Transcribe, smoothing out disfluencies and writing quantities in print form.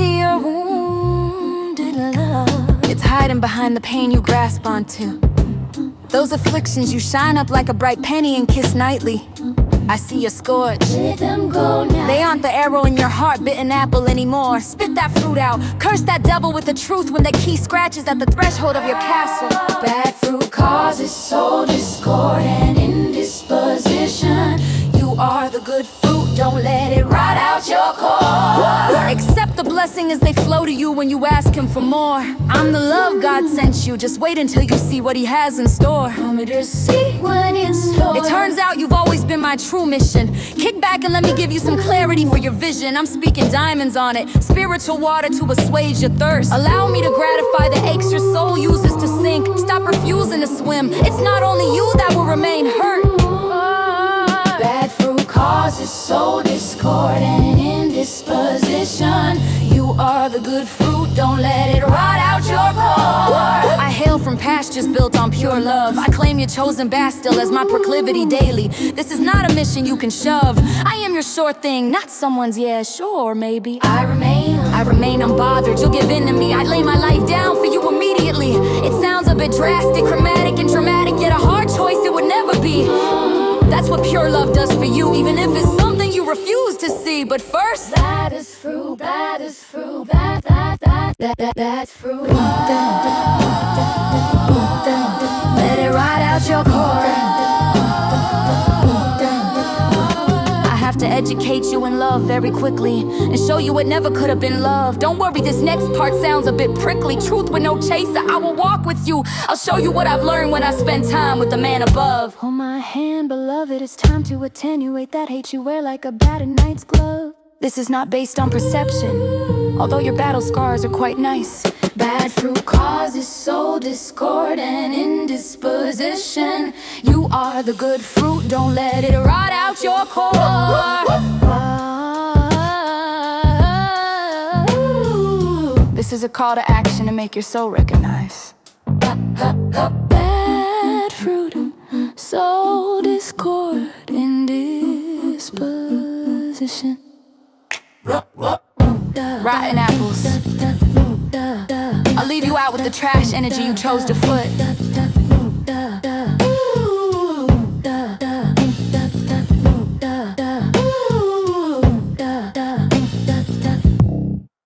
see your wounded love. It's hiding behind the pain you grasp onto. Those afflictions you shine up like a bright penny and kiss nightly. I see your scorch. Let them go now. They aren't the arrow in your heart, bitten apple anymore. Spit that fruit out. Curse that devil with the truth when the key scratches at the threshold of your castle. Bad fruit causes soul discord and indisposition. You are the good fruit, don't let it rot out your core. Accept the blessing as they flow to you when you ask him for more. I'm the love God sent you, just wait until you see what he has in store. Want me to see what in store? It turns out you've always been my true mission. Kick back and let me give you some clarity for your vision. I'm speaking diamonds on it, spiritual water to assuage your thirst. Allow me to gratify the aches your soul uses to sink. Stop refusing to swim. It's not only you that will remain hurt. Bad fruit causes soul discord and indisposition. You are the good fruit, don't let it rot out your core. I hail from pastures built on pure love. I claim your chosen bastille as my proclivity daily. This is not a mission you can shove. I am your sure thing, not someone's yeah, sure, maybe. I remain unbothered, you'll give in to me. I lay my life down for you immediately. It sounds a bit drastic, chromatic and dramatic, yet a hard choice it would never be. That's what pure love does for you, even if it's something you refuse to see. But first, that is fruit, that is fruit, that's fruit. Let it rot out your core. I have to educate you in love very quickly and show you it never could have been love. Don't worry, this next part sounds a bit prickly. Truth with no chaser, I will walk with you. I'll show you what I've learned when I spend time with the man above. Hold my hand, beloved, it's time to attenuate that hate you wear like a battered knight's glove. This is not based on perception, although your battle scars are quite nice. Bad fruit causes soul discord and indisposition. You are the good fruit, don't let it rot out your core. This is a call to action to make your soul recognize. Bad fruit, soul discord, indisposition. Rotten apples. I'll leave you out with the trash energy you chose to foot.